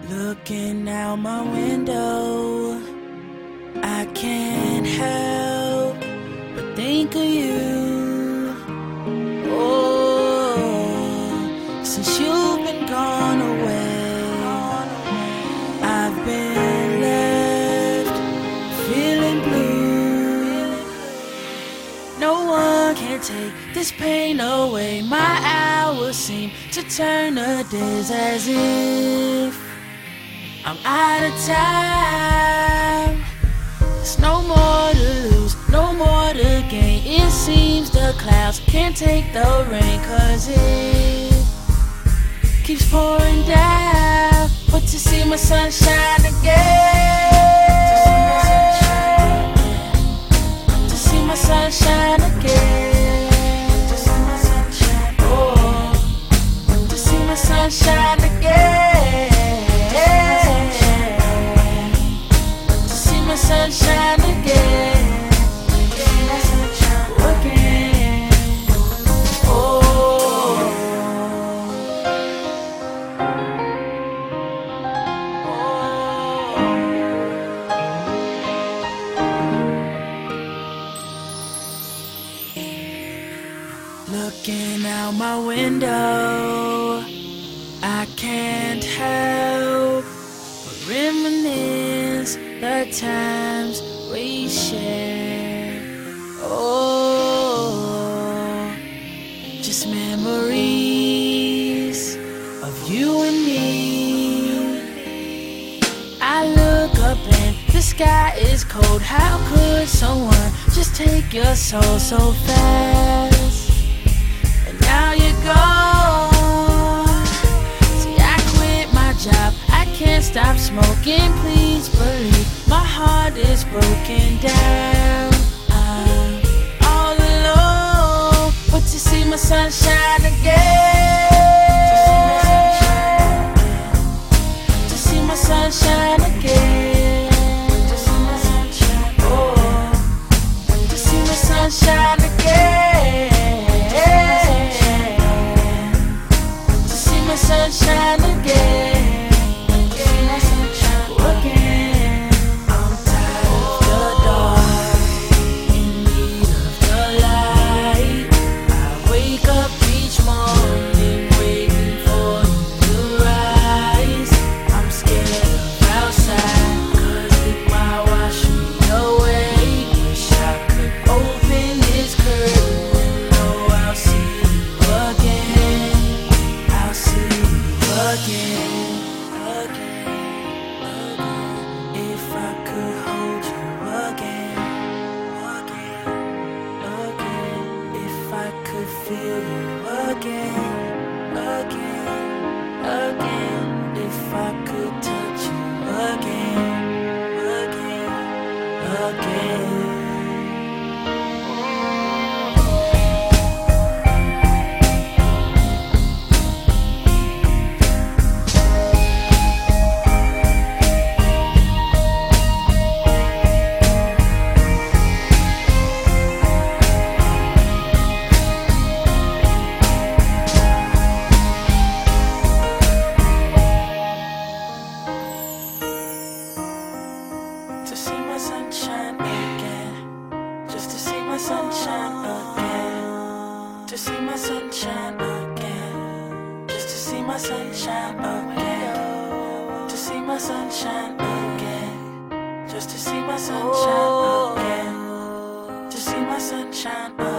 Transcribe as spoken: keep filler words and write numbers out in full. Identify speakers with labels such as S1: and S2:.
S1: Looking out my window, I can't help but think of you. Oh, since you've been gone away, I've been left feeling blue. No one can take this pain away. My hours seem to turn to days as if I'm out of time. There's no more to lose, no more to gain. It seems the clouds can't take the rain, 'cause it keeps pouring down. But to see my sunshine again, to see my sunshine again, to see my sunshine, oh, to see my sunshine again. Sunshine again, again, oh. Looking out my window, I can't help but reminisce the times we shared. Oh, just memories of you and me. I look up and the sky is cold. How could someone just take your soul so fast? And now you're gone. See, I quit my job, I can't stop smoking. Please believe my heart is broken down. I'm all alone, but to see my sunshine again, to see my sunshine again, to see my sunshine, oh, to see my sunshine again, to see my sunshine again. Feel you again, again, again. If I could touch you again, again, again. To see my sunshine again, just to see my sunshine again, to see my sunshine again, just to see my sunshine again, to see my sunshine again, just to see my sunshine again, to see my sunshine again.